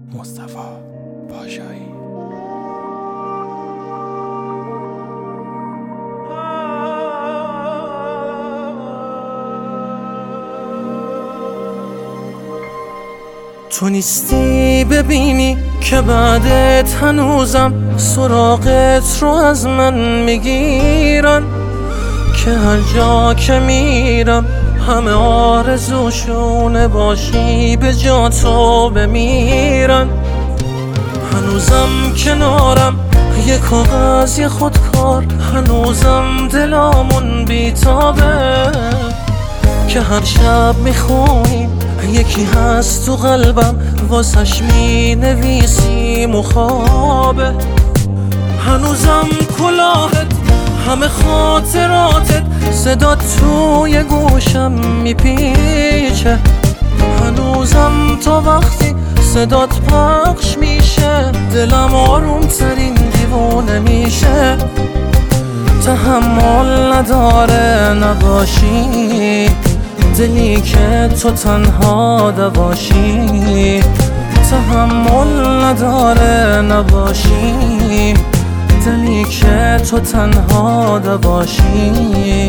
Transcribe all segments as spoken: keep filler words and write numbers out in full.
مصطفی پاشایی. تو نیستی ببینی که بعدت هنوزم سراغت رو از من میگیرن، که هر جا که میرم همه آرزوشونه باشی به جا تو بمیرن. هنوزم کنارم یه کاغذ یه خودکار، هنوزم دلامون بیتابه که هر شب میخونیم یکی هست تو قلبم واسش می نویسی مخابه. هنوزم کلاهت همه خاطراتت صدا توی گوشم میپیچه، هنوزم تا وقتی صدات پخش میشه دلم آروم ترین دیوونه میشه. تحمل نداره نباشی دلی که تو تنها دواشی، تحمل نداره نباشی دلی که تو تنها دواشی.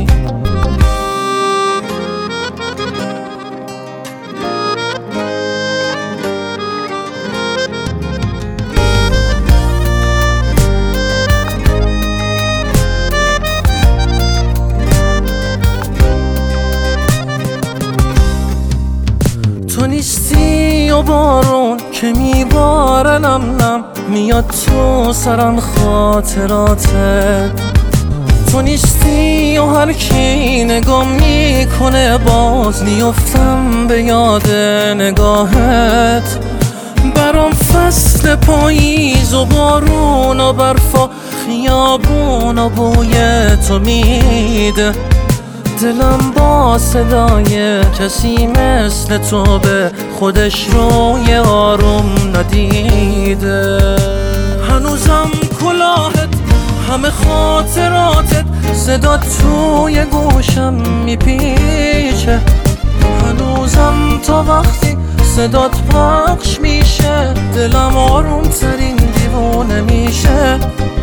تو نیستی و بارون که میباره نم نم میاد تو سرم خاطراتت. تو نیستی و هر کی نگاه میکنه باز میفتم به یاد نگاهت. برام فصل پاییز و بارون و برفا خیابون و بوی تو میده، دلم با صدای کسی مثل تو به خودش روی آروم ندیده. هنوزم کلاهت همه خاطراتت صدا توی گوشم میپیچه، هنوزم تا وقتی صدات پخش میشه دلم آروم ترین دیوونه میشه.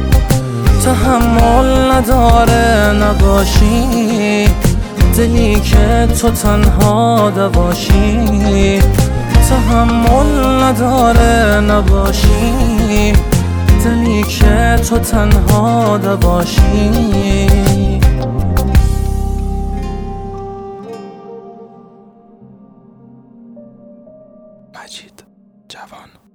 تحمل نداره نباشی دلی که تو تنها دواشی، تحمل نداره نباشی دلی که تو تنها دواشی. مجید جوان.